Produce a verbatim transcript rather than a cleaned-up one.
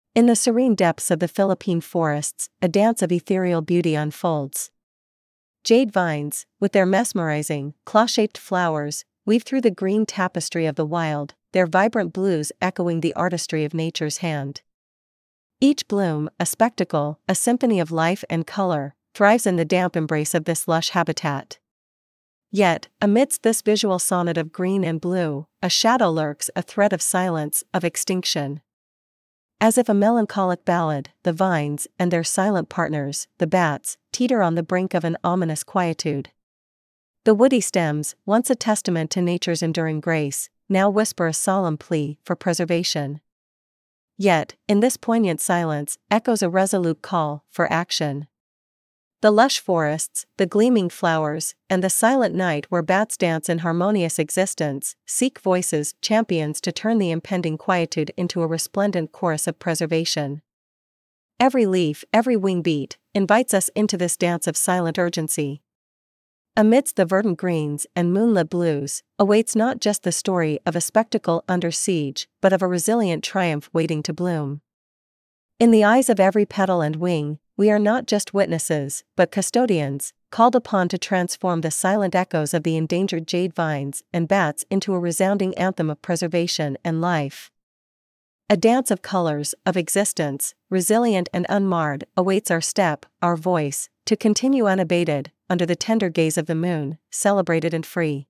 In the serene depths of the Philippine forests, a dance of ethereal beauty unfolds. Jade vines, with their mesmerizing, claw-shaped flowers, weave through the green tapestry of the wild, their vibrant blues echoing the artistry of nature's hand. Each bloom, a spectacle, a symphony of life and color, thrives in the damp embrace of this lush habitat. Yet, amidst this visual sonnet of green and blue, a shadow lurks, a threat of silence, of extinction. As if a melancholic ballad, the vines, and their silent partners, the bats, teeter on the brink of an ominous quietude. The woody stems, once a testament to nature's enduring grace, now whisper a solemn plea for preservation. Yet, in this poignant silence, echoes a resolute call for action. The lush forests, the gleaming flowers, and the silent night where bats dance in harmonious existence, seek voices, champions to turn the impending quietude into a resplendent chorus of preservation. Every leaf, every wing beat, invites us into this dance of silent urgency. Amidst the verdant greens and moonlit blues, awaits not just the story of a spectacle under siege, but of a resilient triumph waiting to bloom. In the eyes of every petal and wing, we are not just witnesses, but custodians, called upon to transform the silent echoes of the endangered jade vines and bats into a resounding anthem of preservation and life. A dance of colors, of existence, resilient and unmarred, awaits our step, our voice, to continue unabated, under the tender gaze of the moon, celebrated and free.